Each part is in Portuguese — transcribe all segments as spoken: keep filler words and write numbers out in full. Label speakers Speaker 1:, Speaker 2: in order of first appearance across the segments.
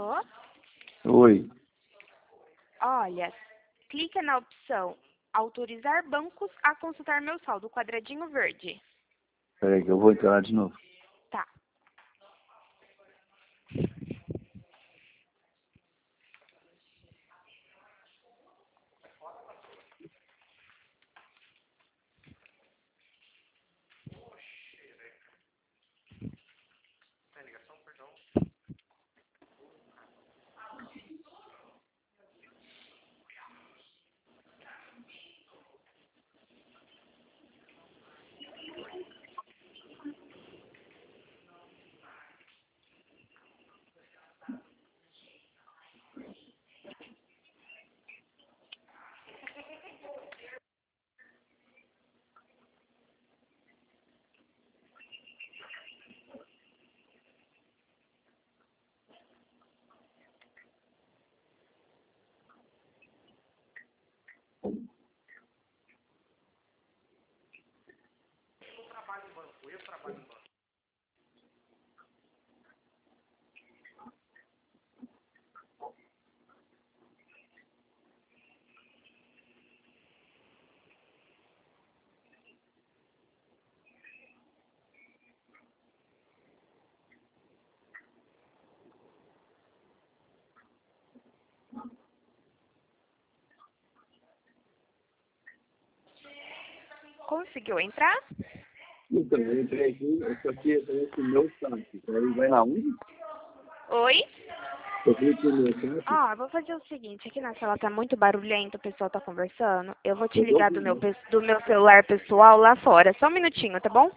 Speaker 1: Alô?
Speaker 2: Oi.
Speaker 1: Olha, clica na opção autorizar bancos a consultar meu saldo, quadradinho verde.
Speaker 2: Peraí que eu vou entrar lá de novo.
Speaker 1: Tá. Conseguiu entrar?
Speaker 2: Então, eu entrei aqui, eu tô aqui, eu tenho esse meu site. Aí vai lá onde?
Speaker 1: Oi?
Speaker 2: Eu clico no meu site.
Speaker 1: Ó, eu vou fazer o seguinte, aqui na sala tá muito barulhento, o pessoal tá conversando. Eu vou te
Speaker 2: Eu tô
Speaker 1: ligar do meu,
Speaker 2: ouvindo.
Speaker 1: pe- do meu celular pessoal lá fora. Só um minutinho, tá bom?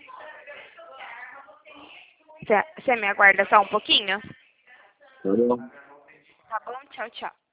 Speaker 1: Você me aguarda só um pouquinho?
Speaker 2: Tá bom?
Speaker 1: Tá bom? Tchau, tchau.